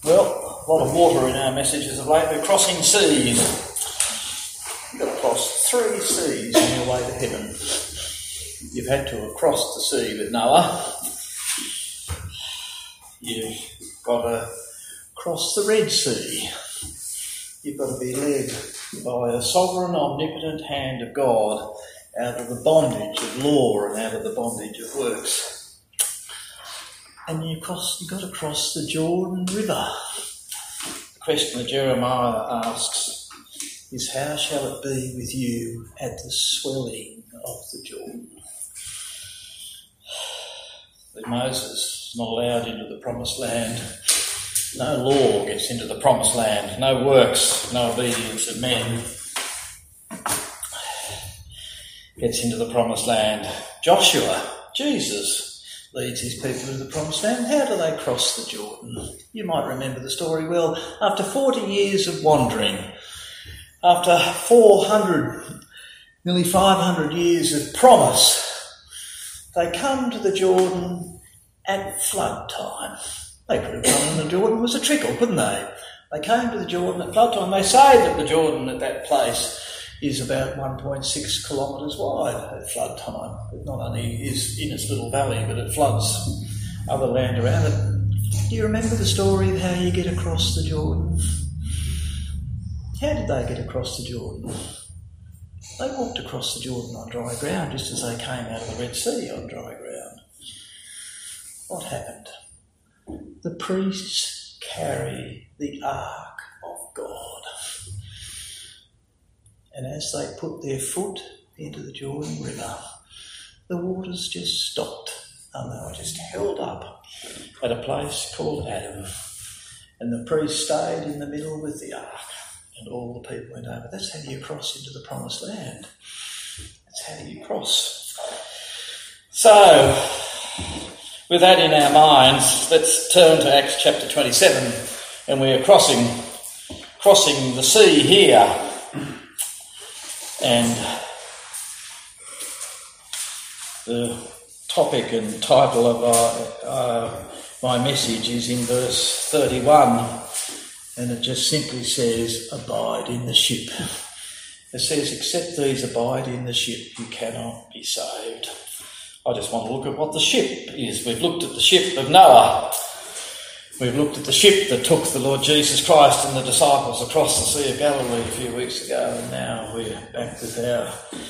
Well, a lot of water in our messages of late. We're crossing seas. You've got to cross 3 seas on your way to heaven. You've had to have crossed the sea with Noah. You've got to cross the Red Sea. You've got to be led by a sovereign, omnipotent hand of God out of the bondage of law and out of the bondage of works. And you've got to cross the Jordan River. The question that Jeremiah asks is, how shall it be with you at the swelling of the Jordan? Moses is not allowed into the promised land. No law gets into the promised land. No works, no obedience of men gets into the promised land. Joshua, Jesus, leads his people into the promised land. How do they cross the Jordan? You might remember the story well. After 40 years of wandering, after 400, nearly 500 years of promise, they come to the Jordan at flood time. They could have gone in the Jordan was a trickle, couldn't they? They came to the Jordan at flood time. They say that the Jordan at that place is about 1.6 kilometres wide at flood time. It not only is in its little valley, but it floods other land around it. Do you remember the story of how you get across the Jordan? How did they get across the Jordan? They walked across the Jordan on dry ground, just as they came out of the Red Sea on dry ground. What happened? The priests carry the Ark of God. And as they put their foot into the Jordan River, the waters just stopped and they were just held up at a place called Adam. And the priest stayed in the middle with the Ark and all the people went over. That's how you cross into the promised land. That's how you cross. So, with that in our minds, let's turn to Acts chapter 27, and we are crossing the sea here. And the topic and title of my message is in verse 31, and it just simply says, abide in the ship. It says, except these abide in the ship, you cannot be saved. I just want to look at what the ship is. We've looked at the ship of Noah. We've looked at the ship that took the Lord Jesus Christ and the disciples across the Sea of Galilee a few weeks ago, and now we're back with our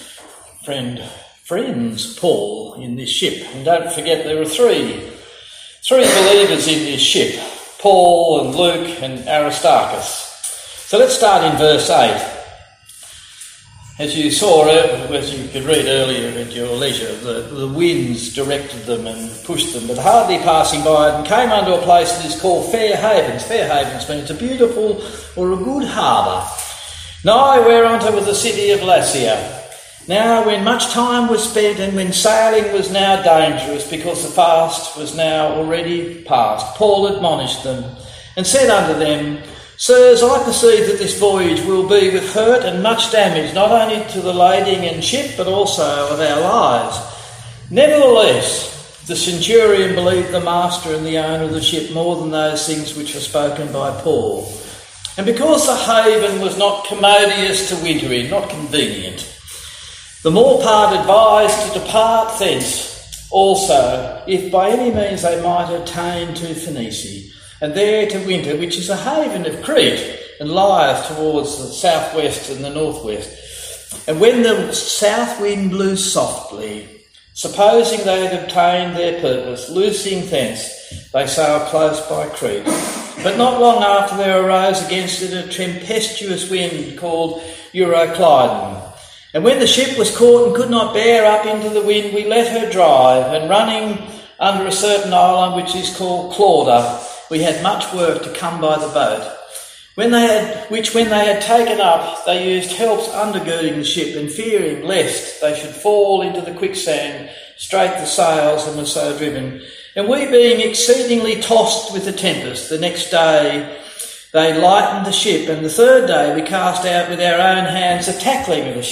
friends Paul in this ship. And don't forget there are three believers in this ship, Paul and Luke and Aristarchus. So let's start in verse 8. As you saw, as you could read earlier at your leisure, the winds directed them and pushed them, but hardly passing by it, and came unto a place that is called Fair Havens. Fair Havens means a beautiful or a good harbour, nigh whereunto was the city of Lasea. Now when much time was spent, and when sailing was now dangerous, because the fast was now already past, Paul admonished them, and said unto them, Sirs, I perceive that this voyage will be with hurt and much damage, not only to the lading and ship, but also of our lives. Nevertheless, the centurion believed the master and the owner of the ship more than those things which were spoken by Paul. And because the haven was not commodious to winter in, not convenient, the more part advised to depart thence also, if by any means they might attain to Phoenicia, and there to winter, which is a haven of Crete, and lieth towards the southwest and the northwest. And when the south wind blew softly, supposing they had obtained their purpose, loosing thence, they sailed close by Crete. But not long after there arose against it a tempestuous wind called Euroclydon. And when the ship was caught and could not bear up into the wind, we let her drive, and running under a certain island which is called Clauda, we had much work to come by the boat. When they had taken up, they used helps undergirding the ship, and fearing lest they should fall into the quicksand, straight the sails, and were so driven. And we being exceedingly tossed with the tempest, the next day they lightened the ship, and the third day we cast out with our own hands the tackling of the ship,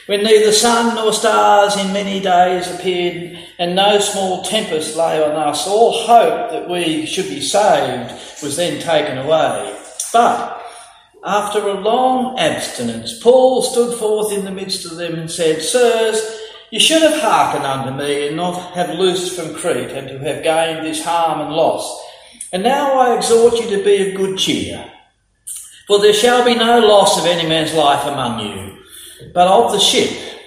when neither sun nor stars in many days appeared, and no small tempest lay on us, all hope that we should be saved was then taken away. But after a long abstinence, Paul stood forth in the midst of them and said, Sirs, you should have hearkened unto me, and not have loosed from Crete, and to have gained this harm and loss. And now I exhort you to be of good cheer. For there shall be no loss of any man's life among you, but of the ship.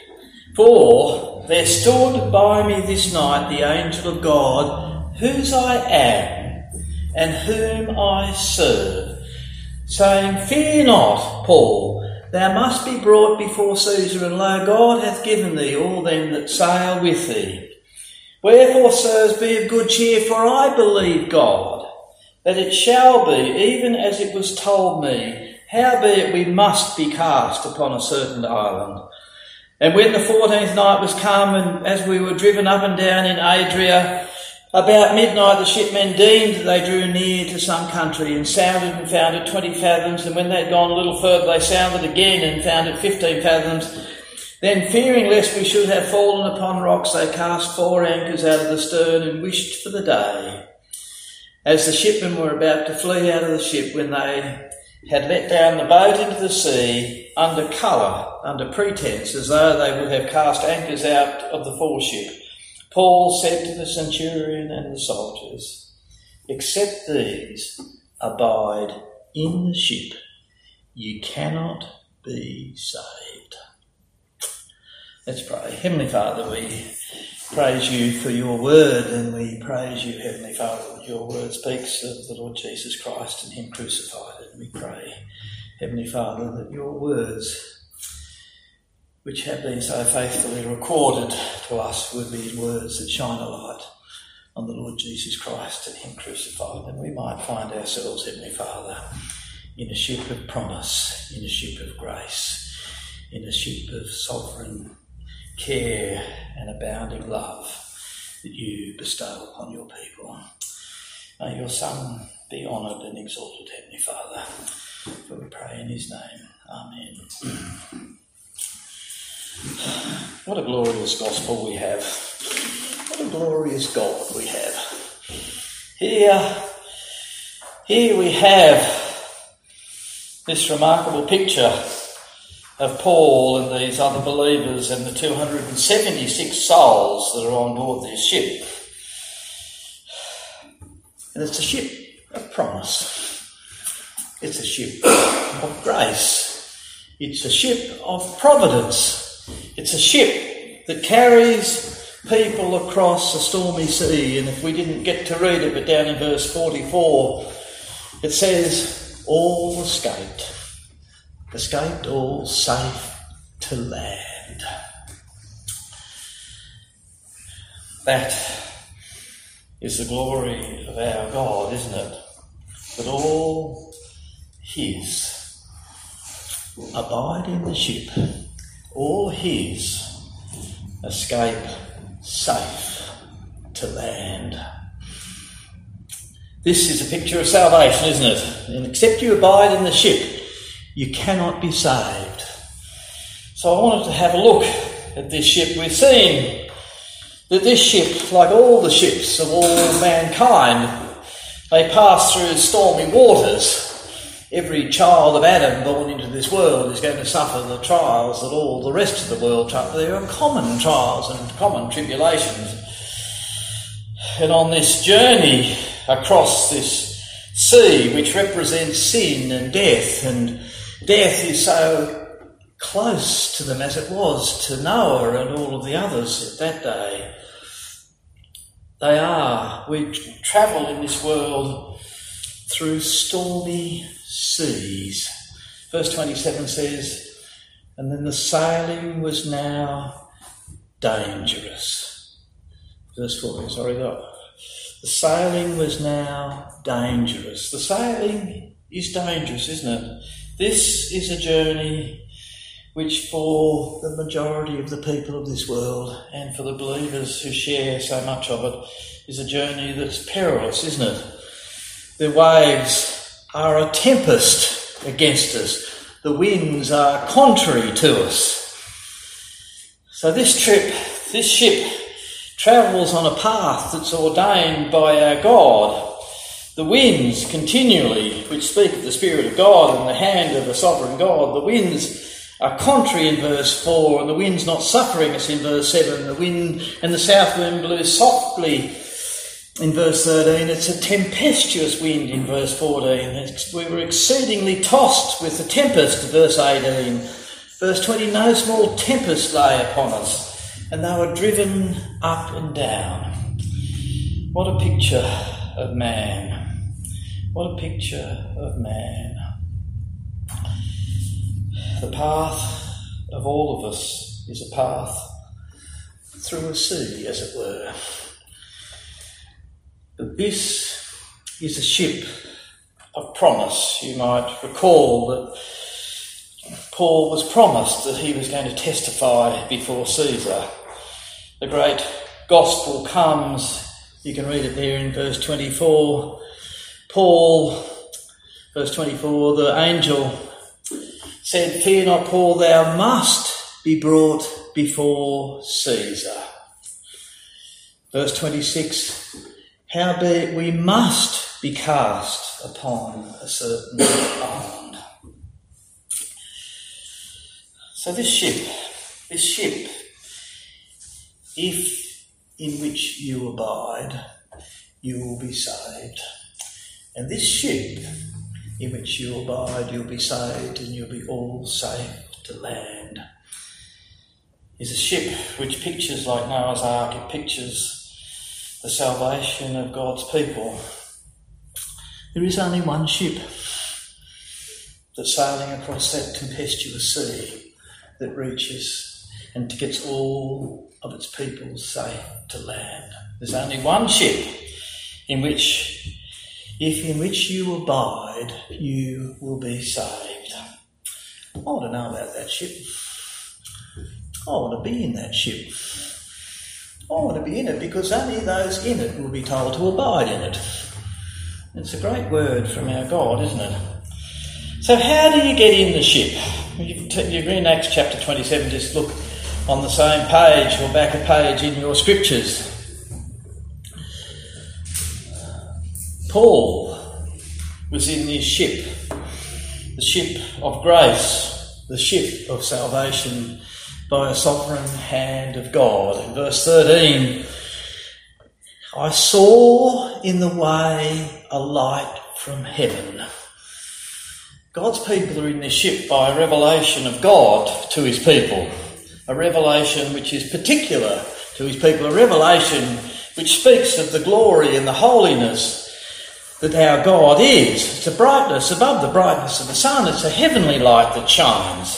For there stood by me this night the angel of God, whose I am, and whom I serve, saying, Fear not, Paul, thou must be brought before Caesar, and lo, God hath given thee all them that sail with thee. Wherefore, sirs, be of good cheer, for I believe God, that it shall be even as it was told me, howbeit we must be cast upon a certain island. And when the 14th night was come, and as we were driven up and down in Adria, about midnight the shipmen deemed that they drew near to some country, and sounded and found it 20 fathoms, and when they had gone a little further they sounded again and found it 15 fathoms. Then, fearing lest we should have fallen upon rocks, they cast 4 anchors out of the stern and wished for the day. As the shipmen were about to flee out of the ship, when they had let down the boat into the sea, under colour, under pretence, as though they would have cast anchors out of the foreship, Paul said to the centurion and the soldiers, Except these abide in the ship, you cannot be saved. Let's pray. Heavenly Father, we praise you for your word, and we praise you, Heavenly Father, that your word speaks of the Lord Jesus Christ and him crucified. And we pray, Heavenly Father, that your words, which have been so faithfully recorded to us, would be words that shine a light on the Lord Jesus Christ and him crucified, and we might find ourselves, Heavenly Father, in a ship of promise, in a ship of grace, in a ship of sovereign care and abounding love that you bestow upon your people. May your Son be honoured and exalted, Heavenly Father, for we pray in his name. Amen. What a glorious gospel we have. What a glorious God we have. Here we have this remarkable picture of Paul and these other believers and the 276 souls that are on board this ship. And it's a ship of promise. It's a ship of grace. It's a ship of providence. It's a ship that carries people across a stormy sea, and if we didn't get to read it, but down in verse 44, it says, all escaped all safe to land. That is the glory of our God, isn't it? That all his abide in the ship, all his escape safe to land. This is a picture of salvation, isn't it? And except you abide in the ship, you cannot be saved. So I wanted to have a look at this ship. We've seen that this ship, like all the ships of all mankind, they pass through stormy waters. Every child of Adam born into this world is going to suffer the trials that all the rest of the world suffer. There are common trials and common tribulations. And on this journey across this sea, which represents sin and death is so close to them as it was to Noah and all of the others at that day. We travel in this world through stormy seas. Verse 27 says, and then the sailing was now dangerous. Verse 40, the sailing was now dangerous. The sailing is dangerous, isn't it? This is a journey which for the majority of the people of this world and for the believers who share so much of it is a journey that's perilous, isn't it? The waves are a tempest against us. The winds are contrary to us. So this ship travels on a path that's ordained by our God. The winds continually, which speak of the Spirit of God and the hand of the sovereign God, the winds are contrary in verse 4, and the wind's not suffering us in verse 7. The wind and the south wind blew softly in verse 13. It's a tempestuous wind in verse 14. We were exceedingly tossed with the tempest, verse 18. Verse 20, no small tempest lay upon us, and they were driven up and down. What a picture of man. What a picture of man. The path of all of us is a path through a sea, as it were. But this is a ship of promise. You might recall that Paul was promised that he was going to testify before Caesar. The great gospel comes. You can read it there in verse 24. Paul, verse 24, the angel said, "Fear not, Paul, thou must be brought before Caesar." Verse 26, howbeit we must be cast upon a certain island. So this ship, if in which you abide, you will be saved. And this ship in which you abide, you'll be saved, and you'll be all safe to land, is a ship which pictures like Noah's Ark. It pictures the salvation of God's people. There is only one ship that's sailing across that tempestuous sea that reaches and gets all of its people safe to land. There's only one ship in which, if in which you abide, you will be saved. I want to know about that ship. I want to be in that ship. I want to be in it because only those in it will be told to abide in it. It's a great word from our God, isn't it? So how do you get in the ship? You're in Acts chapter 27, just look on the same page or back a page in your scriptures. Paul was in this ship, the ship of grace, the ship of salvation by a sovereign hand of God. In verse 13, I saw in the way a light from heaven. God's people are in this ship by a revelation of God to his people, a revelation which is particular to his people, a revelation which speaks of the glory and the holiness that our God is. It's a brightness above the brightness of the sun. It's a heavenly light that shines.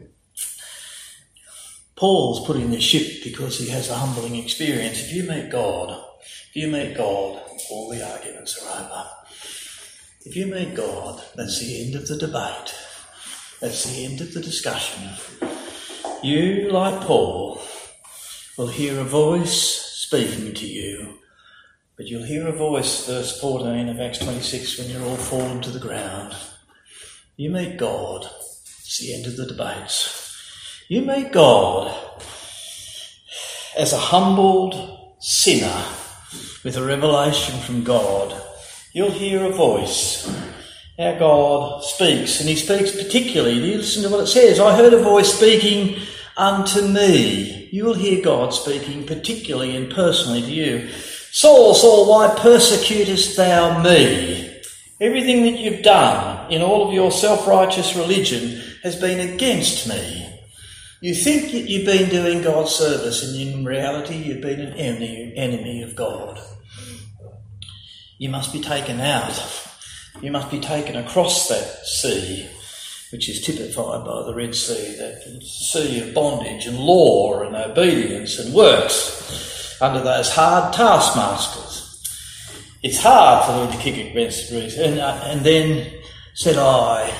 Paul's put in this ship because he has a humbling experience. If you meet God, all the arguments are over. If you meet God, that's the end of the debate. That's the end of the discussion. You, like Paul, will hear a voice speaking to you, but you'll hear a voice, verse 14 of Acts 26, when you're all fallen to the ground. You meet God, it's the end of the debates. You meet God as a humbled sinner with a revelation from God. You'll hear a voice. Our God speaks, and he speaks particularly. You listen to what it says. I heard a voice speaking unto me. You will hear God speaking particularly and personally to you. Saul, Saul, why persecutest thou me? Everything that you've done in all of your self-righteous religion has been against me. You think that you've been doing God's service, and in reality you've been an enemy of God. You must be taken out. You must be taken across that sea, which is typified by the Red Sea, that sea of bondage and law and obedience and works under those hard taskmasters. It's hard for them to kick against the Greeks. And then said I,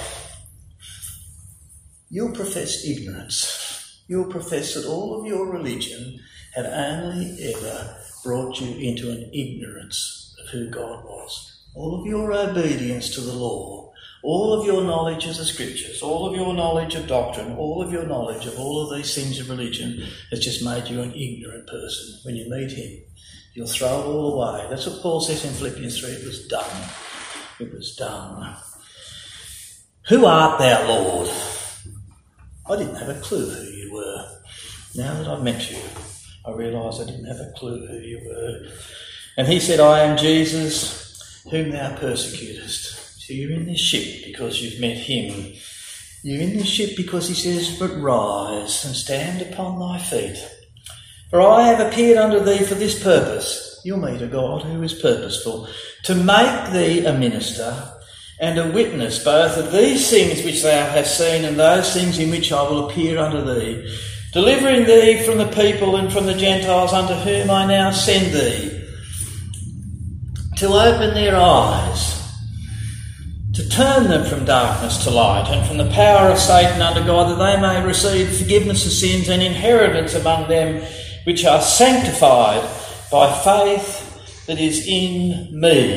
you'll profess ignorance. You'll profess that all of your religion had only ever brought you into an ignorance of who God was. All of your obedience to the law, All of your knowledge of the scriptures, all of your knowledge of doctrine, all of your knowledge of all of these things of religion has just made you an ignorant person. When you meet him, you'll throw it all away. That's what Paul says in Philippians 3. It was done. It was done. Who art thou, Lord? I didn't have a clue who you were. Now that I've met you, I realise I didn't have a clue who you were. And he said, I am Jesus, whom thou persecutest. So you're in this ship because you've met him. You're in this ship because he says, but rise and stand upon thy feet. For I have appeared unto thee for this purpose. You'll meet a God who is purposeful, to make thee a minister and a witness both of these things which thou hast seen and those things in which I will appear unto thee, delivering thee from the people and from the Gentiles unto whom I now send thee, to open their eyes, to turn them from darkness to light and from the power of Satan unto God, that they may receive forgiveness of sins and inheritance among them which are sanctified by faith that is in me.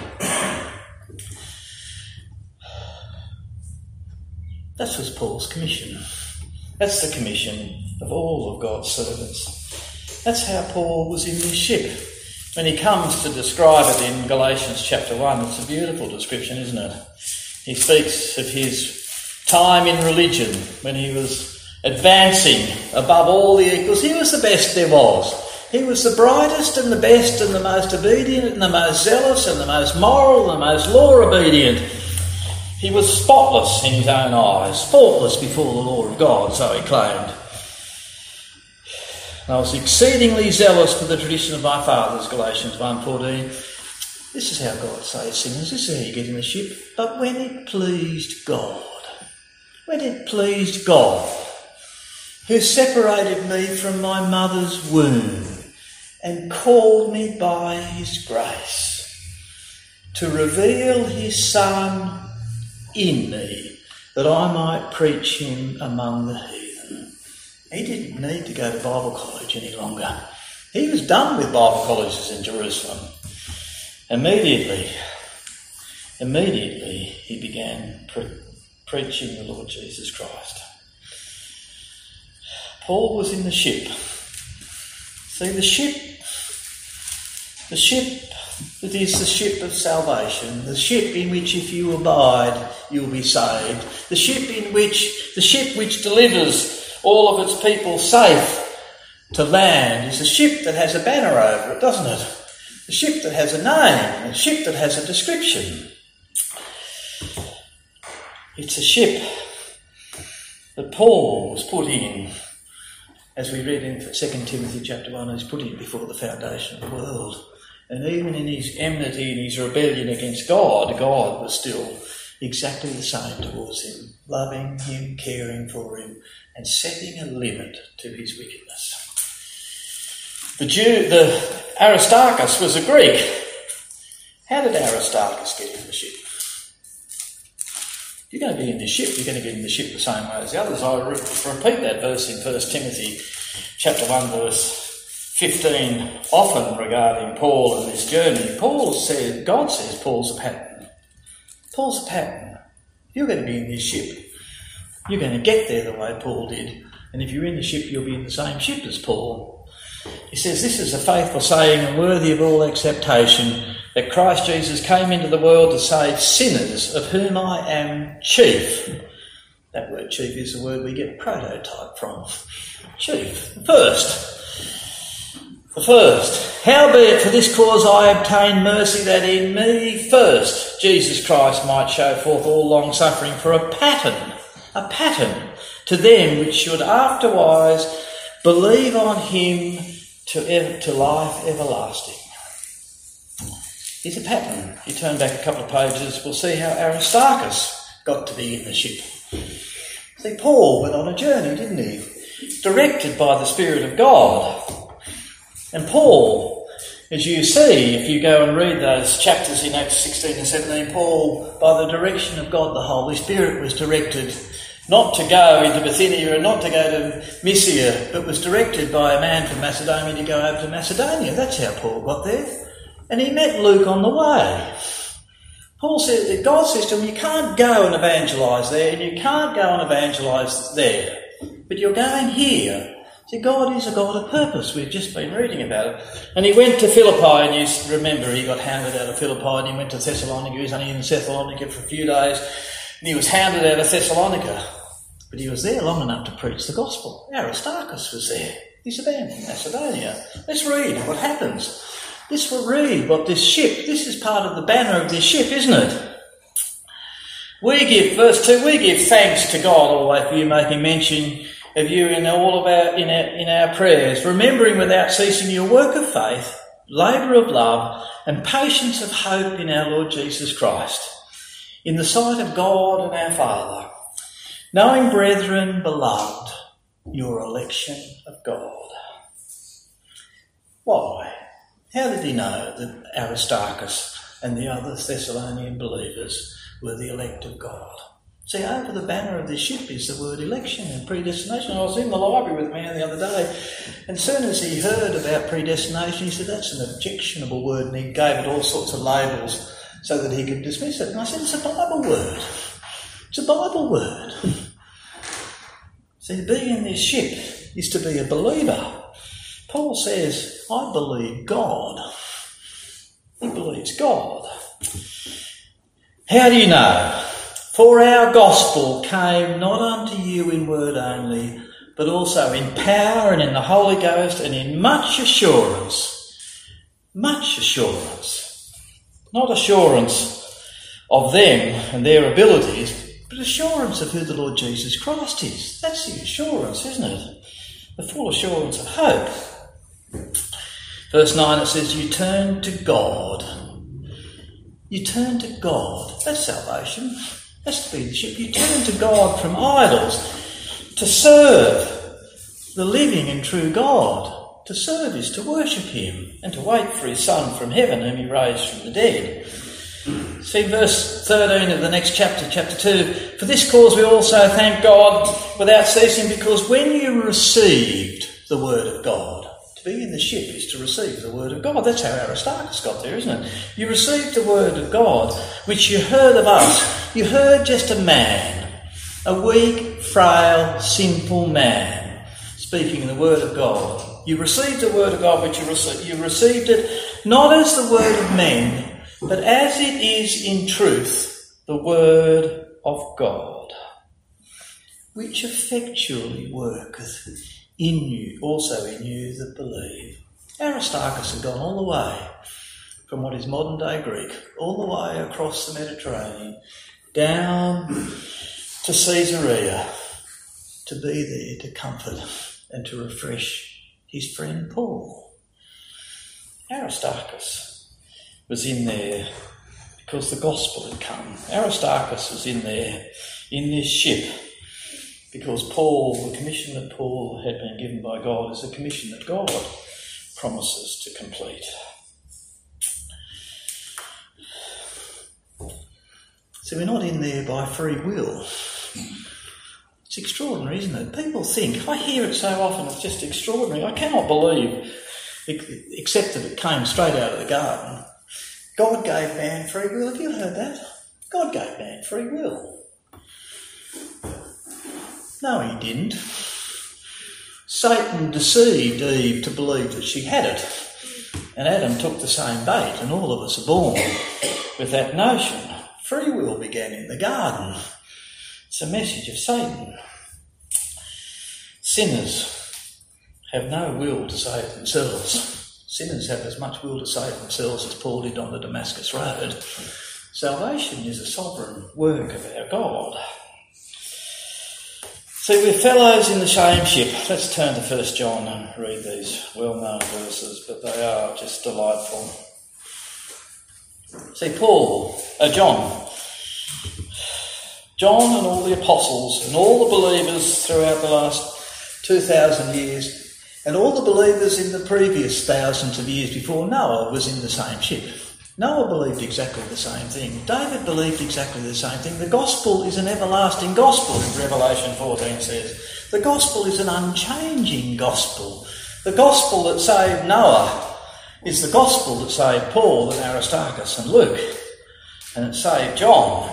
That was Paul's commission. That's the commission of all of God's servants. That's how Paul was in this ship. When he comes to describe it in Galatians chapter 1, it's a beautiful description, isn't it? He speaks of his time in religion when he was advancing above all the equals. He was the best there was. He was the brightest and the best and the most obedient and the most zealous and the most moral and the most law-obedient. He was spotless in his own eyes, faultless before the law of God, so he claimed. I was exceedingly zealous for the tradition of my fathers, Galatians 1:14. This is how God saves sinners. This is how you get in the ship. But when it pleased God, who separated me from my mother's womb and called me by his grace, to reveal his Son in me, that I might preach him among the heathen. He didn't need to go to Bible college any longer. He was done with Bible colleges in Jerusalem. Immediately he began preaching the Lord Jesus Christ. Paul was in the ship. See, the ship that is the ship of salvation, the ship in which if you abide, you'll be saved, the ship which delivers all of its people safe to land, is a ship that has a banner over it, doesn't it? A ship that has a name, a ship that has a description. It's a ship that Paul was put in, as we read in 2 Timothy chapter 1, he's put in before the foundation of the world. And even in his enmity and his rebellion against God, God was still exactly the same towards him, loving him, caring for him, and setting a limit to his wickedness. The Aristarchus was a Greek. How did Aristarchus get in the ship? If you're going to be in the ship, you're going to get in the ship the same way as the others. I repeat that verse in 1 Timothy chapter 1 verse 15 often regarding Paul and this journey. God says Paul's a pattern. Paul's a pattern. You're going to be in this ship. You're going to get there the way Paul did. And if you're in the ship, you'll be in the same ship as Paul. He says, this is a faithful saying and worthy of all acceptation, that Christ Jesus came into the world to save sinners, of whom I am chief. That word chief is the word we get prototype from. Chief. The first. Howbeit for this cause I obtained mercy, that in me first Jesus Christ might show forth all long suffering for a pattern to them which should afterwise believe on him to life everlasting. Here's a pattern. You turn back a couple of pages, we'll see how Aristarchus got to be in the ship. See, Paul went on a journey, didn't he? Directed by the Spirit of God. And Paul, as you see, if you go and read those chapters in Acts 16 and 17, Paul, by the direction of God the Holy Spirit, was directed not to go into Bithynia and not to go to Mysia, but was directed by a man from Macedonia to go over to Macedonia. That's how Paul got there. And he met Luke on the way. Paul says that God says to him, you can't go and evangelise there, and you can't go and evangelise there, but you're going here. See, God is a God of purpose. We've just been reading about it. And he went to Philippi, and you remember he got hounded out of Philippi, and he went to Thessalonica. He was only in Thessalonica for a few days, and he was hounded out of Thessalonica. But he was there long enough to preach the gospel. Aristarchus was there. He's abandoned Macedonia. Let's read what happens. This will read what this ship, this is part of the banner of this ship, isn't it? We give, verse 2, we give thanks to God always for you, making mention of you in all of our prayers, remembering without ceasing your work of faith, labour of love, and patience of hope in our Lord Jesus Christ, in the sight of God and our Father, knowing, brethren, beloved, your election of God. Why? How did he know that Aristarchus and the other Thessalonian believers were the elect of God? See, over the banner of this ship is the word election and predestination. I was in the library with a man the other day, and as soon as he heard about predestination, he said, that's an objectionable word, and he gave it all sorts of labels so that he could dismiss it. And I said, it's a Bible word. It's a Bible word. See, to be in this ship is to be a believer. Paul says, I believe God. He believes God. How do you know? For our gospel came not unto you in word only, but also in power and in the Holy Ghost and in much assurance. Much assurance. Not assurance of them and their abilities, but assurance of who the Lord Jesus Christ is. That's the assurance, isn't it? The full assurance of hope. Verse 9, it says, you turn to God. You turn to God. That's salvation. That's to be the ship. You turn to God from idols to serve the living and true God. To serve is to worship him and to wait for his Son from heaven whom he raised from the dead. See verse 13 of the next chapter, chapter 2. For this cause we also thank God without ceasing, because when you received the word of God, to be in the ship is to receive the word of God. That's how Aristarchus got there, isn't it? You received the word of God, which you heard of us. You heard just a man, a weak, frail, simple man, speaking the word of God. You received the word of God, but you received it not as the word of men, but as it is in truth, the word of God, which effectually worketh in you, also in you that believe. Aristarchus had gone all the way from what is modern day Greek, all the way across the Mediterranean, down to Caesarea, to be there to comfort and to refresh his friend Paul. Aristarchus was in there because the gospel had come. Aristarchus was in there, in this ship, because Paul, the commission that Paul had been given by God, is a commission that God promises to complete. So we're not in there by free will. It's extraordinary, isn't it? People think, I hear it so often, it's just extraordinary. I cannot believe, except that it came straight out of the garden, God gave man free will. Have you heard that? God gave man free will. No, he didn't. Satan deceived Eve to believe that she had it. And Adam took the same bait, and all of us are born with that notion. Free will began in the garden. It's a message of Satan. Sinners have no will to save themselves. Sinners have as much will to save themselves as Paul did on the Damascus Road. Salvation is a sovereign work of our God. See, we're fellows in the same ship. Let's turn to 1 John and read these well-known verses, but they are just delightful. See, John and all the apostles and all the believers throughout the last 2,000 years and all the believers in the previous thousands of years before Noah was in the same ship. Noah believed exactly the same thing. David believed exactly the same thing. The gospel is an everlasting gospel, Revelation 14 says. The gospel is an unchanging gospel. The gospel that saved Noah is the gospel that saved Paul and Aristarchus and Luke And it saved John.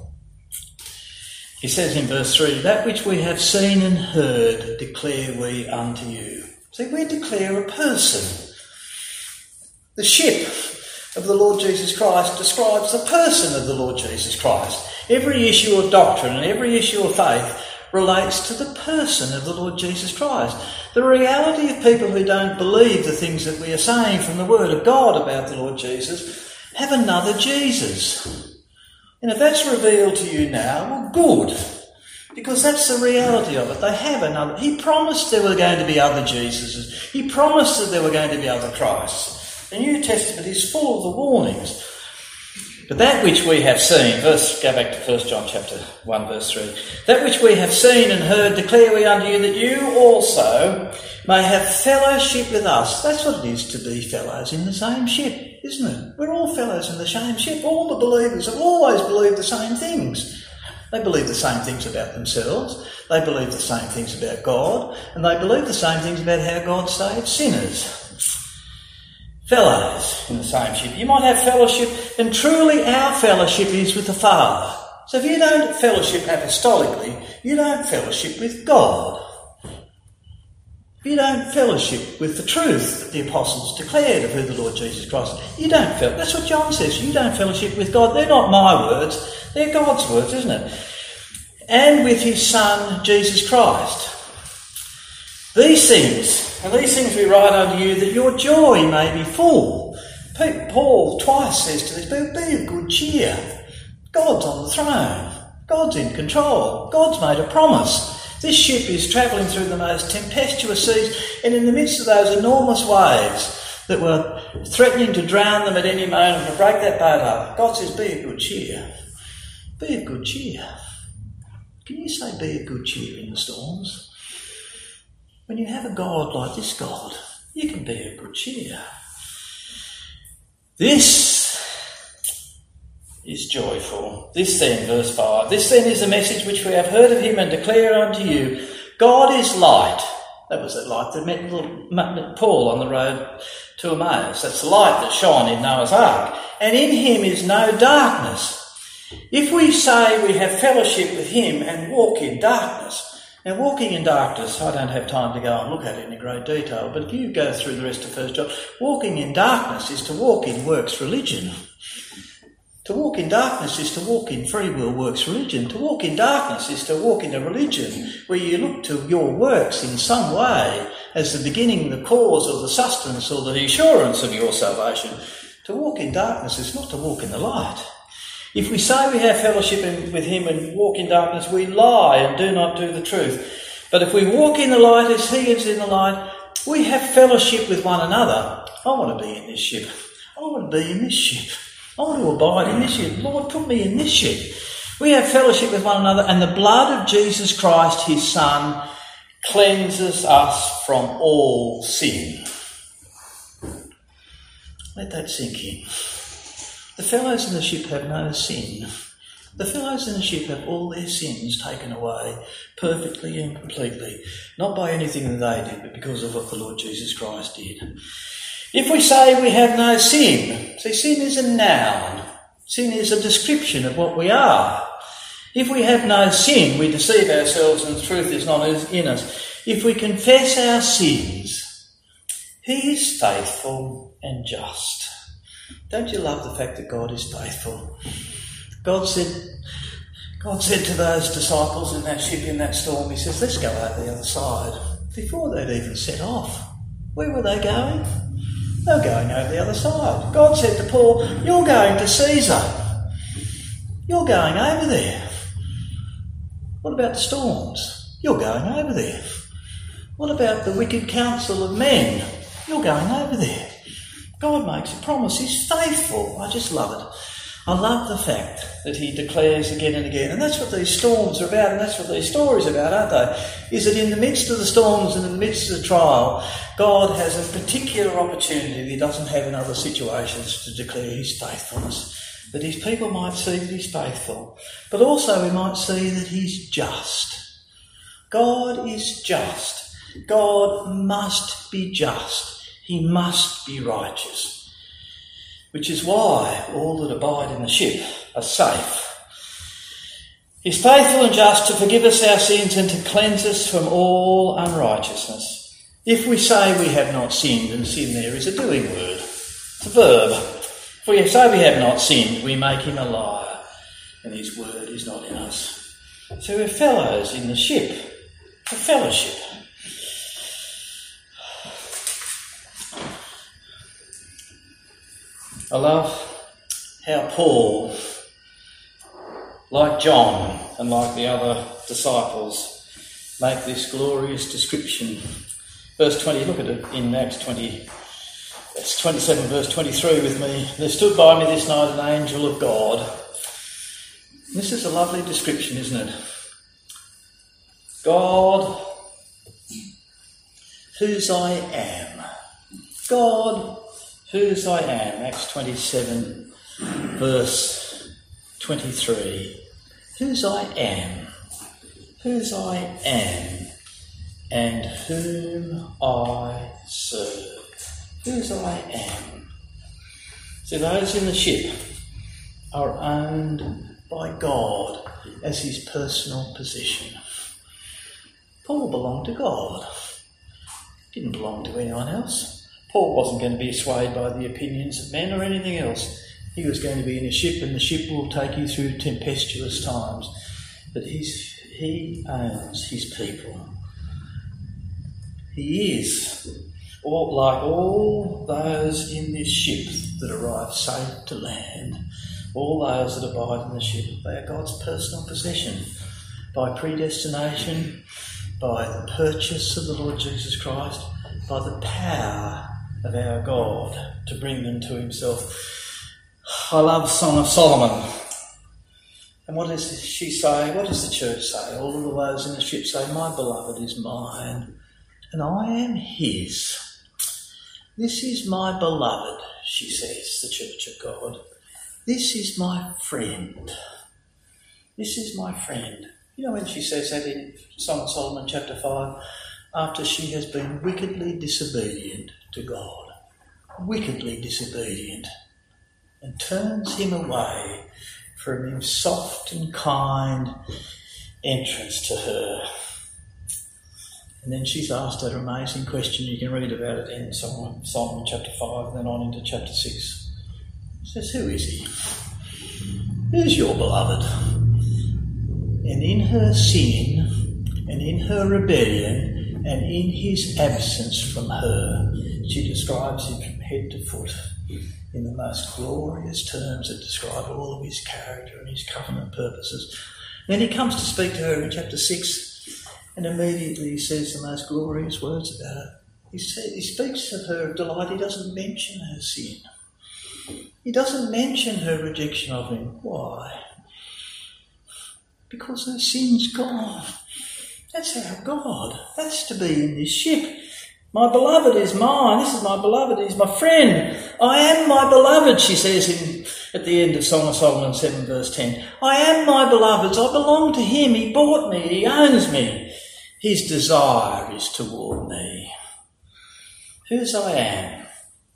He says in verse 3, "That which we have seen and heard declare we unto you." See, we declare a person. The ship of the Lord Jesus Christ describes the person of the Lord Jesus Christ. Every issue of doctrine and every issue of faith relates to the person of the Lord Jesus Christ. The reality of people who don't believe the things that we are saying from the Word of God about the Lord Jesus have another Jesus. And if that's revealed to you now, well, good. Because that's the reality of it. They have another. He promised there were going to be other Jesuses. He promised that there were going to be other Christs. The New Testament is full of the warnings. But that which we have seen, go back to 1 John chapter 1 verse 3. "That which we have seen and heard declare we unto you, that you also may have fellowship with us." That's what it is to be fellows in the same ship, isn't it? We're all fellows in the same ship. All the believers have always believed the same things. They believe the same things about themselves. They believe the same things about God. And they believe the same things about how God saves sinners. Fellows in the same ship. You might have fellowship, and truly our fellowship is with the Father. So if you don't fellowship apostolically, you don't fellowship with God. If you don't fellowship with the truth that the apostles declared of who the Lord Jesus Christ is, you don't fellowship. That's what John says. You don't fellowship with God. They're not my words. They're God's words, isn't it? And with his Son, Jesus Christ. These things we write unto you, that your joy may be full. Paul twice says to this, be of good cheer. God's on the throne. God's in control. God's made a promise. This ship is travelling through the most tempestuous seas, and in the midst of those enormous waves that were threatening to drown them at any moment, to break that boat up, God says, be of good cheer. Be of good cheer. Can you say be of good cheer in the storms? When you have a God like this God, you can be of good cheer. This is joyful. This then, verse 5, "This then is the message which we have heard of him and declare unto you. God is light." That was that light that met Paul on the road to Emmaus. That's the light that shone in Noah's ark. "And in him is no darkness. If we say we have fellowship with him and walk in darkness." Now, walking in darkness, I don't have time to go and look at it in great detail, but if you go through the rest of 1 John, walking in darkness is to walk in works religion. To walk in darkness is to walk in free will works religion. To walk in darkness is to walk in a religion where you look to your works in some way as the beginning, the cause, or the sustenance, or the assurance of your salvation. To walk in darkness is not to walk in the light. If we say we have fellowship with him and walk in darkness, we lie and do not do the truth. But if we walk in the light as he is in the light, we have fellowship with one another. I want to be in this ship. I want to be in this ship. I want to abide in this ship. Lord, put me in this ship. We have fellowship with one another, and the blood of Jesus Christ, his Son, cleanses us from all sin. Let that sink in. The fellows in the ship have no sin. The fellows in the ship have all their sins taken away perfectly and completely, not by anything that they did, but because of what the Lord Jesus Christ did. If we say we have no sin, see, sin is a noun. Sin is a description of what we are. If we have no sin, we deceive ourselves and the truth is not in us. If we confess our sins, he is faithful and just. Don't you love the fact that God is faithful? God said to those disciples in that ship, in that storm, he says, let's go over the other side. Before they'd even set off, where were they going? They were going over the other side. God said to Paul, you're going to Caesar. You're going over there. What about the storms? You're going over there. What about the wicked counsel of men? You're going over there. God makes a promise. He's faithful. I just love it. I love the fact that he declares again and again. And that's what these storms are about, and that's what these stories are about, aren't they? Is that in the midst of the storms and in the midst of the trial, God has a particular opportunity that he doesn't have in other situations to declare his faithfulness. That his people might see that he's faithful. But also we might see that he's just. God is just. God must be just. He must be righteous. which is why all that abide in the ship are safe. He's faithful and just to forgive us our sins and to cleanse us from all unrighteousness. If we say we have not sinned, and sin there is a doing word, it's a verb. If we say we have not sinned, we make him a liar, and his word is not in us. So we're fellows in the ship, for fellowship. I love how Paul, like John and like the other disciples, make this glorious description. Verse 20, look at it in Acts 20, it's 27, verse 23 with me. There stood by me this night an angel of God. This is a lovely description, isn't it? God, whose I am. God, whose I am. Acts 27, verse 23. Whose I am. Whose I am. And whom I serve. Whose I am. So those in the ship are owned by God as his personal possession. Paul belonged to God. Didn't belong to anyone else. Paul wasn't going to be swayed by the opinions of men or anything else. He was going to be in a ship, and the ship will take you through tempestuous times. But he owns his people. He is, like all those in this ship that arrive safe to land, all those that abide in the ship, they are God's personal possession by predestination, by the purchase of the Lord Jesus Christ, by the power of our God to bring them to himself. I love Song of Solomon. And what does she say? What does the church say? All of those in the ship say, my beloved is mine, and I am his. This is my beloved, she says, the church of God. This is my friend. This is my friend. You know when she says that in Song of Solomon chapter 5, after she has been wickedly disobedient to God, wickedly disobedient, and turns him away from his soft and kind entrance to her. And then she's asked that amazing question. You can read about it in Solomon chapter 5, then on into chapter 6. She says, who is he? Who's your beloved? And in her sin, and in her rebellion, and in his absence from her, she describes him from head to foot in the most glorious terms that describe all of his character and his covenant purposes. Then he comes to speak to her in chapter 6, and immediately he says the most glorious words about her. He speaks of her delight. He doesn't mention her sin. He doesn't mention her rejection of him. Why? Because her sin's gone. That's our God. That's to be in this ship. My beloved is mine. This is my beloved. He's my friend. I am my beloved, she says at the end of Song of Solomon 7 verse 10. I am my beloved's. I belong to him. He bought me. He owns me. His desire is toward me. Whose I am.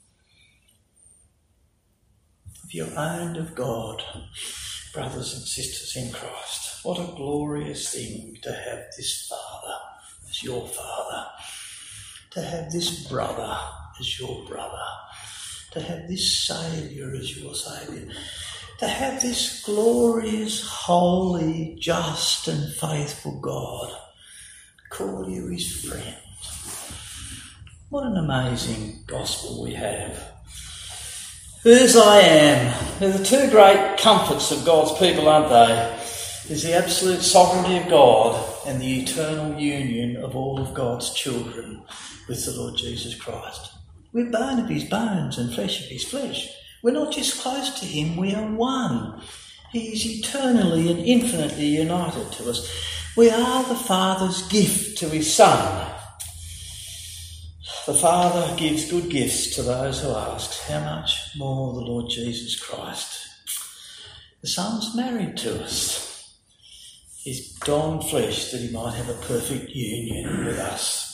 If you're owned of God, brothers and sisters in Christ, what a glorious thing to have this Father as your Father, to have this brother as your brother, to have this Saviour as your Saviour, to have this glorious, holy, just and faithful God call you his friend. What an amazing gospel we have. Whose I am. They're the two great comforts of God's people, aren't they? There's the absolute sovereignty of God and the eternal union of all of God's children with the Lord Jesus Christ. We're bone of his bones and flesh of his flesh. We're not just close to him, we are one. He is eternally and infinitely united to us. We are the Father's gift to his Son. The Father gives good gifts to those who ask. How much more the Lord Jesus Christ? The Son's married to us. He's donned flesh that he might have a perfect union with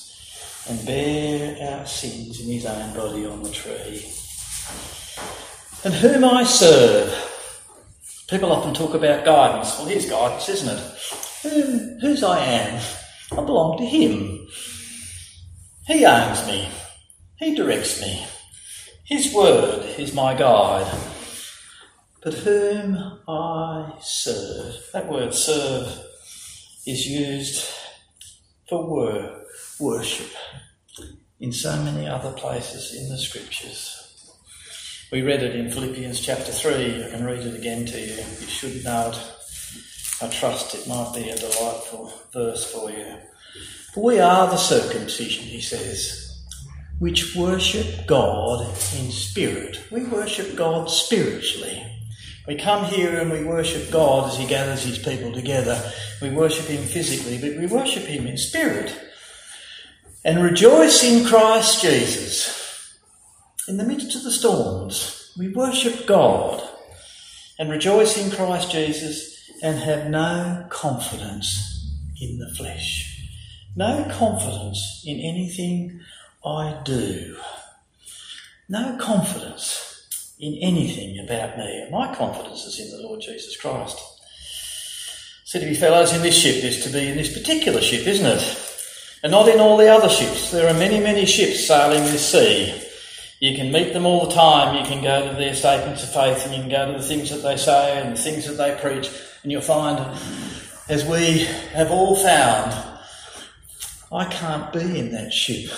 us and bear our sins in his own body on the tree. And whom I serve. People often talk about guidance. Well, here's guidance, isn't it? Whose I am. I belong to him. He owns me. He directs me. His word is my guide. But whom I serve. That word serve is used for worship in so many other places in the scriptures. We read it in Philippians chapter 3. I can read it again to you. You should know it. I trust it might be a delightful verse for you. For we are the circumcision, he says, which worship God in spirit. We worship God spiritually. We come here and we worship God as he gathers his people together. We worship him physically, but we worship him in spirit. And rejoice in Christ Jesus. In the midst of the storms, we worship God and rejoice in Christ Jesus and have no confidence in the flesh. No confidence in anything I do. No confidence in anything about me. My confidence is in the Lord Jesus Christ. So to be fellows in this ship is to be in this particular ship, isn't it? And not in all the other ships. There are many, many ships sailing this sea. You can meet them all the time. You can go to their statements of faith and you can go to the things that they say and the things that they preach. And you'll find, as we have all found, I can't be in that ship.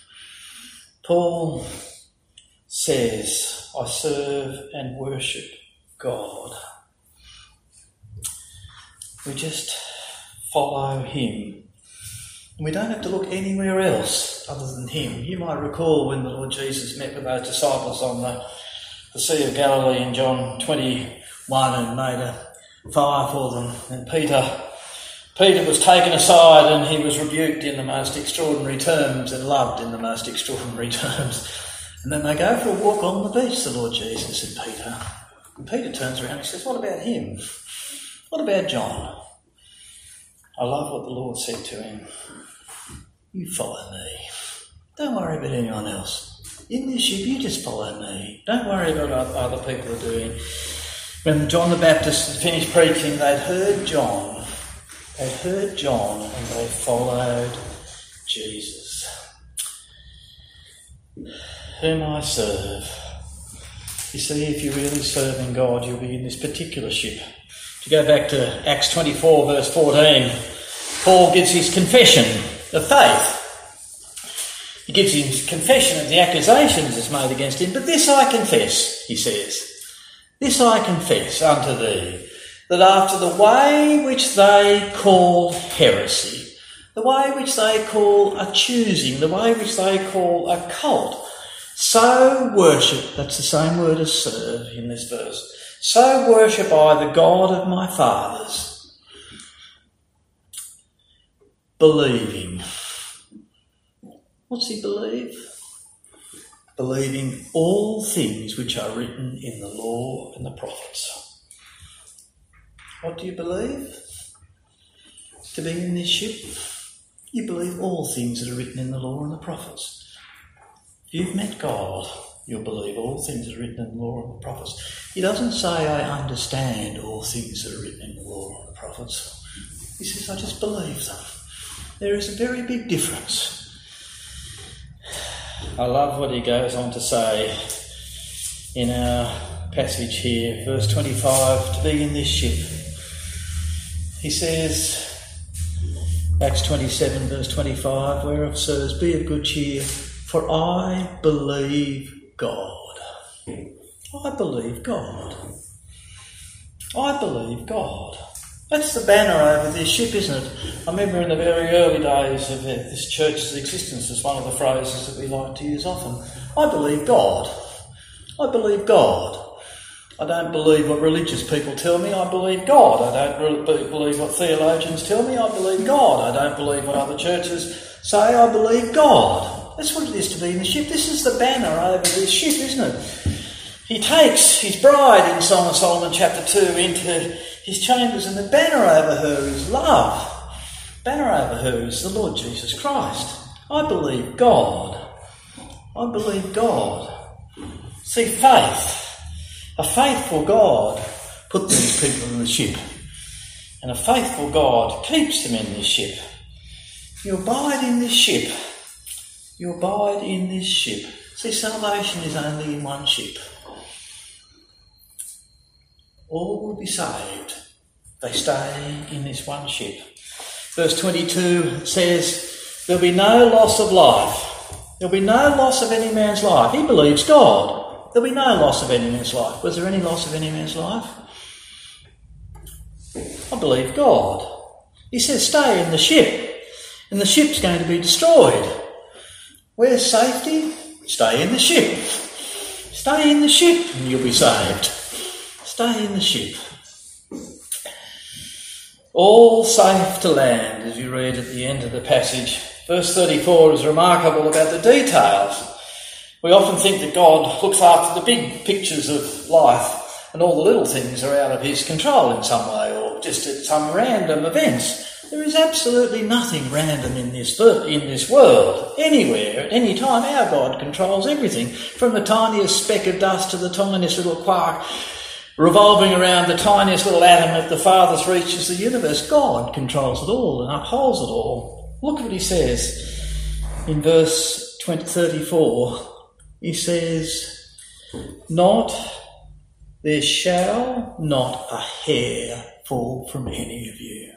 Paul says, I serve and worship God. We just follow him. And we don't have to look anywhere else other than him. You might recall when the Lord Jesus met with those disciples on the Sea of Galilee in John 21 and made a fire for them. And Peter was taken aside and he was rebuked in the most extraordinary terms and loved in the most extraordinary terms. And then they go for a walk on the beach, the Lord Jesus and Peter. And Peter turns around and says, what about him? What about John? I love what the Lord said to him. You follow me. Don't worry about anyone else. In this ship, you just follow me. Don't worry about what other people are doing. When John the Baptist had finished preaching, they'd heard John. They'd heard John and they followed Jesus. Whom I serve. You see, if you're really serving God, you'll be in this particular ship. To go back to Acts 24, verse 14, Paul gives his confession of faith. He gives his confession of the accusations that's made against him. But this I confess, he says, this I confess unto thee, that after the way which they call heresy, the way which they call a choosing, the way which they call a cult, so worship, that's the same word as serve in this verse, so worship I the God of my fathers, believing. What's he believe? Believing all things which are written in the law and the prophets. What do you believe? To be in this ship, you believe all things that are written in the law and the prophets. If you've met God, you'll believe all things that are written in the law and the prophets. He doesn't say, I understand all things that are written in the law and the prophets. He says, I just believe them. There is a very big difference. I love what he goes on to say in our passage here, verse 25, to be in this ship. He says, Acts 27, verse 25, whereof says, be of good cheer, for I believe God. I believe God. I believe God. That's the banner over this ship, isn't it? I remember in the very early days of this church's existence, as one of the phrases that we like to use often. I believe God. I believe God. I don't believe what religious people tell me. I believe God. I don't believe what theologians tell me. I believe God. I don't believe what other churches say. I believe God. That's what it is to be in the ship. This is the banner over this ship, isn't it? He takes his bride in Song of Solomon chapter 2 into his chambers, and the banner over her is love. Banner over her is the Lord Jesus Christ. I believe God. I believe God. See, faith. A faithful God put these people in the ship, and a faithful God keeps them in this ship. You abide in this ship. You abide in this ship. See, salvation is only in one ship. All will be saved. They stay in this one ship. Verse 22 says, there'll be no loss of life. There'll be no loss of any man's life. He believes God. There'll be no loss of any man's life. Was there any loss of any man's life? I believe God. He says, stay in the ship. And the ship's going to be destroyed. Where's safety? Stay in the ship. Stay in the ship and you'll be saved. Stay in the ship. All safe to land, as you read at the end of the passage. Verse 34 is remarkable about the details. We often think that God looks after the big pictures of life and all the little things are out of his control in some way, or just at some random events. There is absolutely nothing random in this world. Anywhere, at any time, our God controls everything, from the tiniest speck of dust to the tiniest little quark revolving around the tiniest little atom at the farthest reaches of the universe. God controls it all and upholds it all. Look what he says in verse 34. He says, there shall not a hair fall from any of you.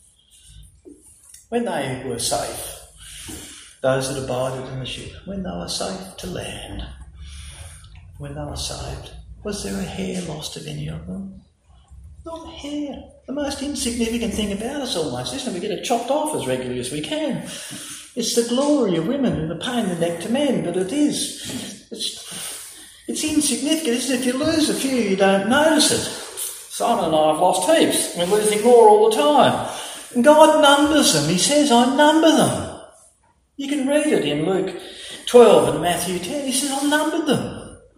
When they were safe, those that abided in the ship, when they were safe to land, when they were saved, was there a hair lost of any of them? Not a hair. The most insignificant thing about us almost, isn't it? We get it chopped off as regularly as we can. It's the glory of women and the pain in the neck to men, but it is. It's insignificant, isn't it? If you lose a few, you don't notice it. Simon and I have lost heaps. We're losing more all the time. And God numbers them. He says, I number them. You can read it in Luke 12 and Matthew 10. He says, I've numbered them.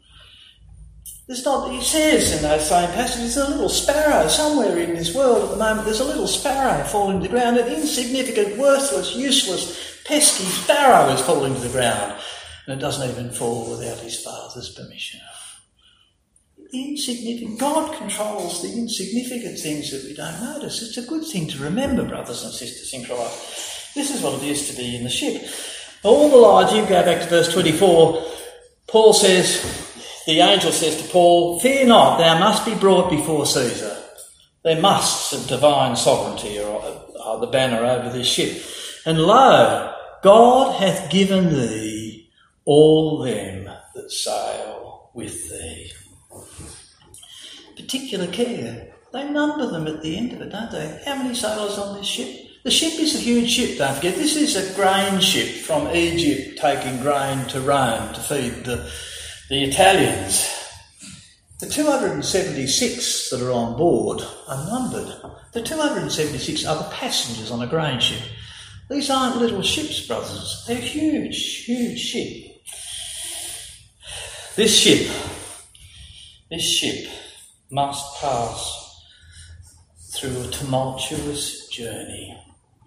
He says in those same passages, there's a little sparrow somewhere in this world at the moment. There's a little sparrow falling to the ground. An insignificant, worthless, useless, pesky sparrow is falling to the ground. And it doesn't even fall without his Father's permission. Insignificant. God controls the insignificant things that we don't notice. It's a good thing to remember, brothers and sisters in Christ. This is what it is to be in the ship. All the lives, you go back to verse 24, Paul says, the angel says to Paul, fear not, thou must be brought before Caesar. There musts of divine sovereignty are the banner over this ship. And lo, God hath given thee all them that sail with thee. Particular care. They number them at the end of it, don't they? How many sailors on this ship? The ship is a huge ship, don't forget. This is a grain ship from Egypt taking grain to Rome to feed the Italians. The 276 that are on board are numbered. The 276 are the passengers on a grain ship. These aren't little ships, brothers. They're huge, huge ship. This ship must pass through a tumultuous journey.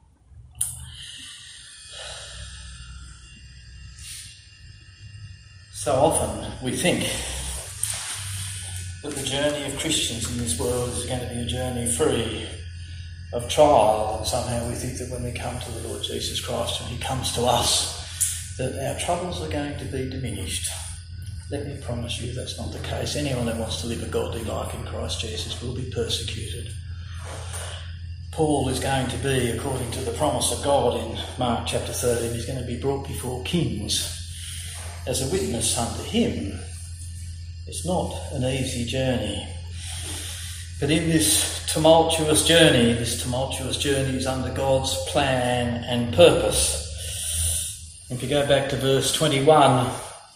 So often we think that the journey of Christians in this world is going to be a journey free of trial, and somehow we think that when we come to the Lord Jesus Christ and he comes to us, that our troubles are going to be diminished. Let me promise you that's not the case. Anyone that wants to live a godly life in Christ Jesus will be persecuted. Paul is going to be, according to the promise of God in Mark chapter 13, he's going to be brought before kings as a witness unto him. It's not an easy journey. But in this tumultuous journey is under God's plan and purpose. If you go back to verse 21,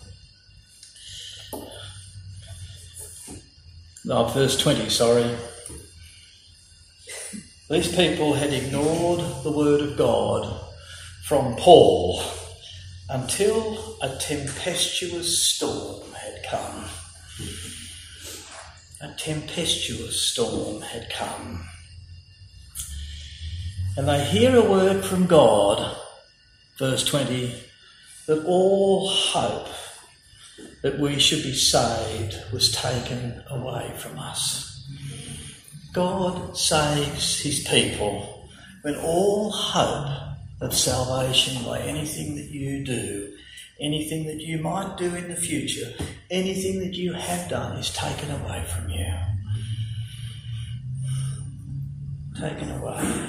verse 20, These people had ignored the word of God from Paul until a tempestuous storm had come. A tempestuous storm had come. And they hear a word from God, verse 20, that all hope that we should be saved was taken away from us. God saves his people when all hope of salvation by anything that you do, anything that you might do in the future, anything that you have done is taken away from you. Taken away.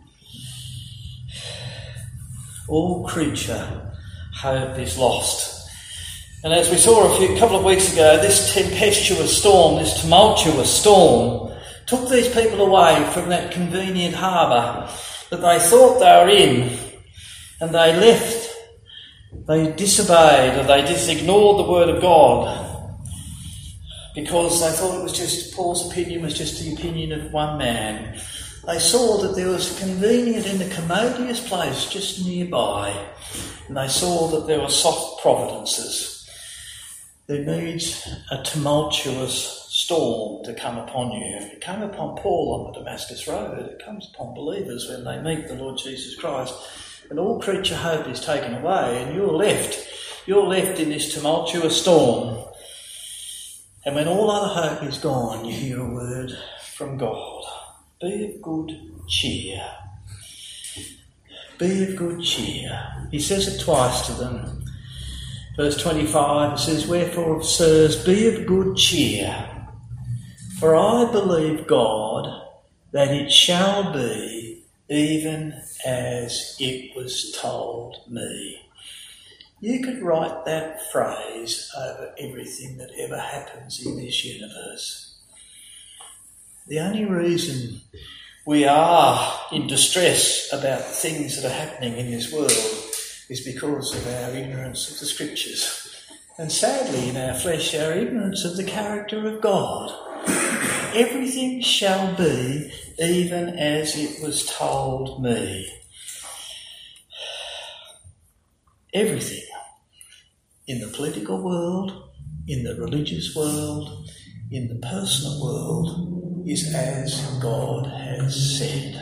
All creature hope is lost. And as we saw a couple of weeks ago, this tempestuous storm, this tumultuous storm, took these people away from that convenient harbour that they thought they were in, and they left. They disobeyed, or they ignored the word of God because they thought it was just, Paul's opinion was just the opinion of one man. They saw that there was a convenient and a commodious place just nearby, and they saw that there were soft providences. There needs a tumultuous storm to come upon you. It came upon Paul on the Damascus Road. It comes upon believers when they meet the Lord Jesus Christ. And all creature hope is taken away, and you're left. You're left in this tumultuous storm. And when all other hope is gone, you hear a word from God. Be of good cheer. Be of good cheer. He says it twice to them. Verse 25, it says, "Wherefore, sirs, be of good cheer, for I believe God that it shall be even as it was told me." You could write that phrase over everything that ever happens in this universe. The only reason we are in distress about the things that are happening in this world is because of our ignorance of the Scriptures. And sadly, in our flesh, our ignorance of the character of God. Everything shall be even as it was told me. Everything. In the political world, in the religious world, in the personal world, is as God has said.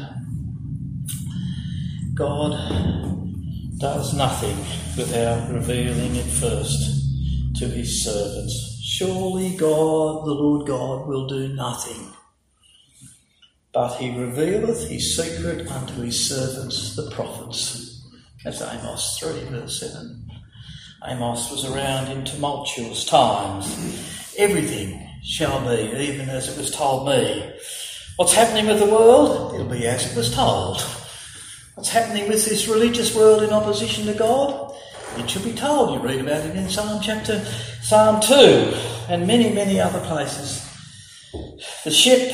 God does nothing without revealing it first to his servants. Surely God, the Lord God, will do nothing, but he revealeth his secret unto his servants, the prophets. That's Amos 3, verse 7. Amos was around in tumultuous times. Everything shall be even as it was told me. What's happening with the world? It'll be as it was told. What's happening with this religious world in opposition to God? It should be told. You read about it in Psalm 2 and many, many other places. This ship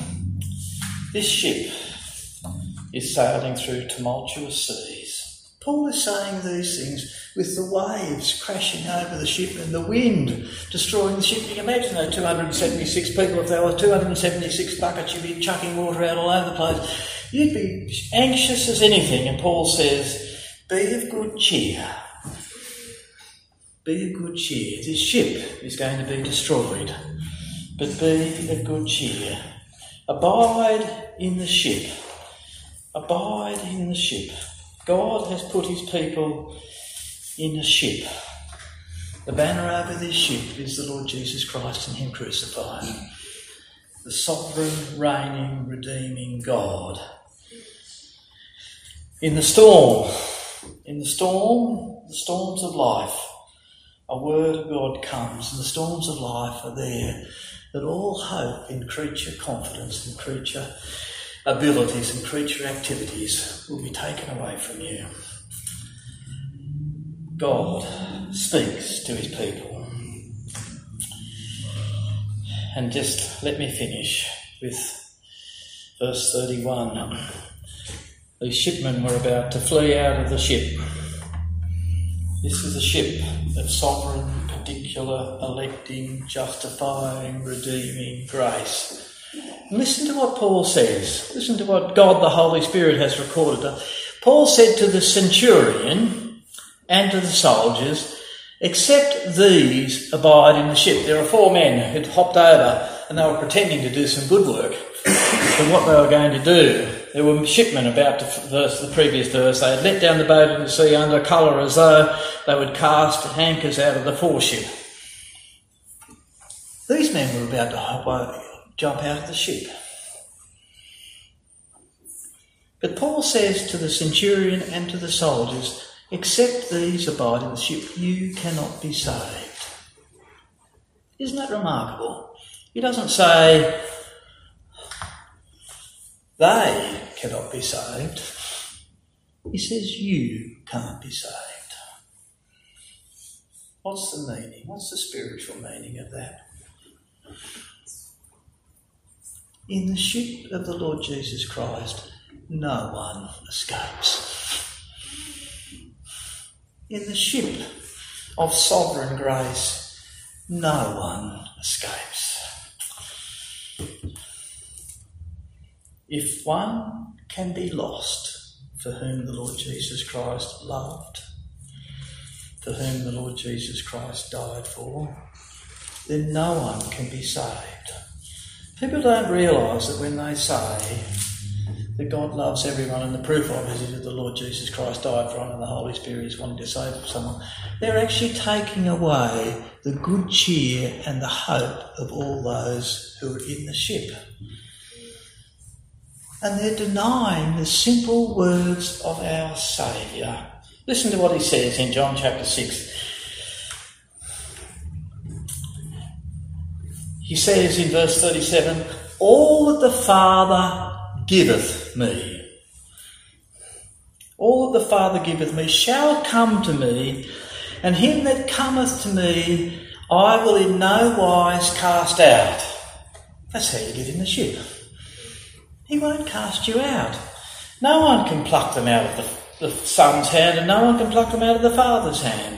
is sailing through tumultuous seas. Paul is saying these things with the waves crashing over the ship and the wind destroying the ship. You can imagine those 276 people. If there were 276 buckets, you'd be chucking water out all over the place. You'd be anxious as anything. And Paul says, be of good cheer. Be of good cheer. This ship is going to be destroyed, but be of good cheer. Abide in the ship. Abide in the ship. God has put his people in a ship. The banner over this ship is the Lord Jesus Christ and him crucified. The sovereign, reigning, redeeming God. In the storms of life, a word of God comes, and the storms of life are there, that all hope in creature confidence and creature abilities and creature activities will be taken away from you. God speaks to his people. And just let me finish with verse 31. These shipmen were about to flee out of the ship. This is a ship of sovereign, particular, electing, justifying, redeeming grace. And listen to what Paul says. Listen to what God the Holy Spirit has recorded. Paul said to the centurion and to the soldiers, "Except these abide in the ship." There are 4 men who had hopped over and they were pretending to do some good work. But what they were going to do, there were shipmen about the previous verse. They had let down the boat in the sea under colour as though they would cast anchors out of the foreship. These men were about to jump out of the ship. But Paul says to the centurion and to the soldiers, except these abide in the ship, you cannot be saved. Isn't that remarkable? He doesn't say they cannot be saved. He says you can't be saved. What's the meaning? What's the spiritual meaning of that? In the ship of the Lord Jesus Christ, no one escapes. In the ship of sovereign grace, no one escapes. If one can be lost for whom the Lord Jesus Christ loved, for whom the Lord Jesus Christ died for, then no one can be saved. People don't realise that when they say that God loves everyone and the proof of it is that the Lord Jesus Christ died for them and the Holy Spirit is wanting to save someone, they're actually taking away the good cheer and the hope of all those who are in the ship. And they're denying the simple words of our Saviour. Listen to what he says in John chapter 6. He says in verse 37, all that the Father giveth me, all that the Father giveth me shall come to me, and him that cometh to me I will in no wise cast out. That's how you get in the ship. He won't cast you out. No one can pluck them out of the Son's hand, and no one can pluck them out of the Father's hand.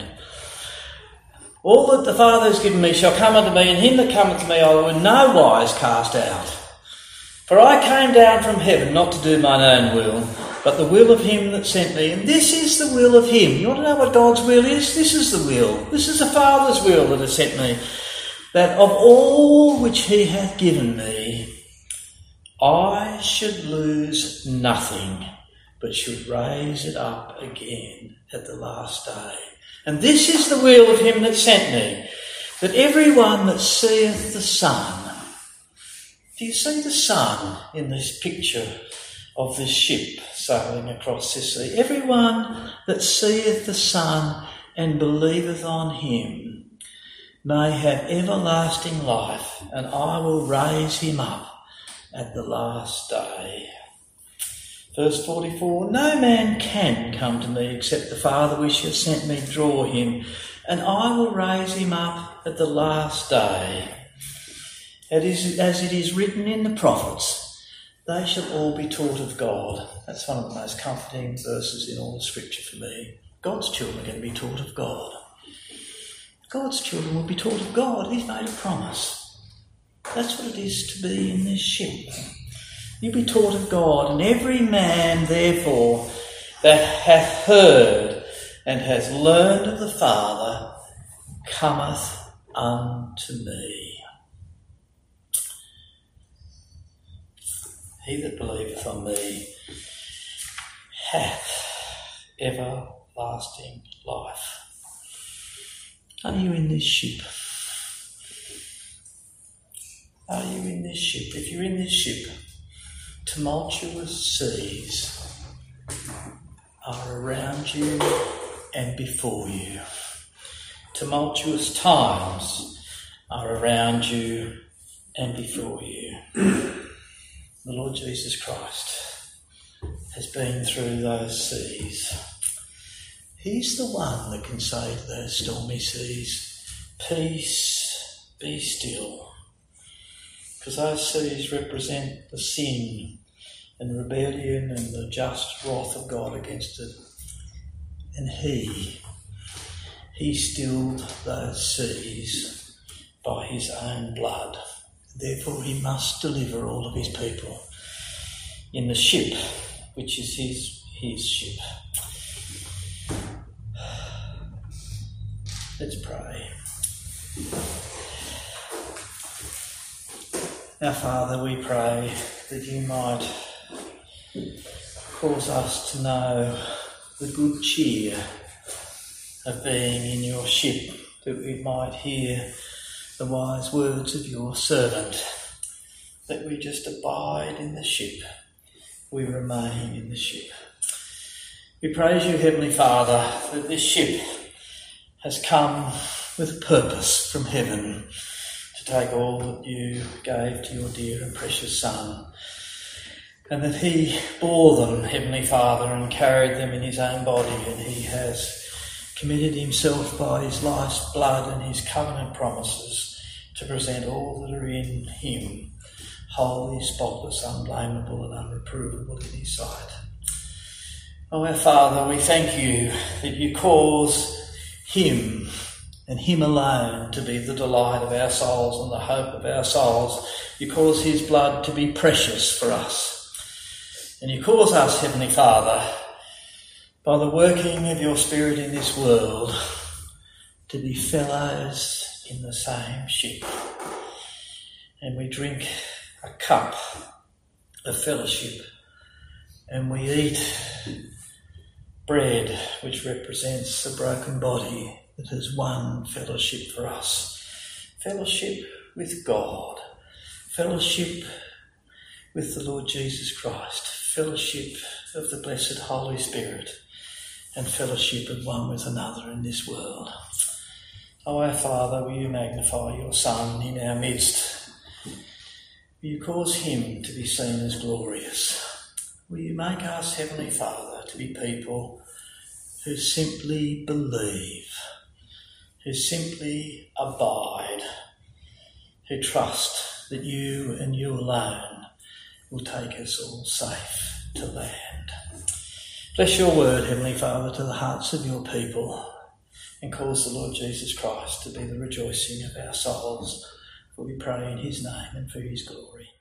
All that the Father has given me shall come unto me, and him that cometh to me I will in no wise cast out. For I came down from heaven not to do mine own will, but the will of him that sent me. And this is the will of him. You want to know what God's will is? This is the will. This is the Father's will that has sent me. That of all which he hath given me, I should lose nothing, but should raise it up again at the last day. And this is the will of him that sent me, that every one that seeth the Son. Do you see the Son in this picture of this ship sailing across this sea? Every one that seeth the Son and believeth on him may have everlasting life, and I will raise him up at the last day. Verse 44, no man can come to me except the Father which hath sent me draw him, and I will raise him up at the last day. As it is written in the prophets, they shall all be taught of God. That's one of the most comforting verses in all the scripture for me. God's children are going to be taught of God. God's children will be taught of God. He's made a promise. That's what it is to be in this ship. You be taught of God, and every man, therefore, that hath heard and hath learned of the Father cometh unto me. He that believeth on me hath everlasting life. Are you in this ship? Are you in this ship? If you're in this ship, tumultuous seas are around you and before you. Tumultuous times are around you and before you. The Lord Jesus Christ has been through those seas. He's the one that can say to those stormy seas, peace, be still. Because those seas represent the sin and rebellion and the just wrath of God against it. And he stilled those seas by his own blood. Therefore he must deliver all of his people in the ship, which is his ship. Let's pray. Our Father, we pray that you might cause us to know the good cheer of being in your ship, that we might hear the wise words of your servant, that we just abide in the ship. We remain in the ship. We praise you, Heavenly Father, that this ship has come with purpose from heaven to take all that you gave to your dear and precious Son, and that he bore them, Heavenly Father, and carried them in his own body, and he has committed himself by his life's blood and his covenant promises to present all that are in him holy, spotless, unblameable and unreprovable in his sight. Oh, our Father, we thank you that you cause him and him alone to be the delight of our souls and the hope of our souls. You cause his blood to be precious for us. And you cause us, Heavenly Father, by the working of your Spirit in this world, to be fellows in the same ship. And we drink a cup of fellowship, and we eat bread which represents the broken body that has won fellowship for us. Fellowship with God, fellowship with the Lord Jesus Christ, fellowship of the blessed Holy Spirit, and fellowship of one with another in this world. O our Father, will you magnify your Son in our midst? Will you cause him to be seen as glorious? Will you make us, Heavenly Father, to be people who simply believe, who simply abide, who trust that you and you alone will take us all safe to land. Bless your word, Heavenly Father, to the hearts of your people, and cause the Lord Jesus Christ to be the rejoicing of our souls. For we pray in his name and for his glory.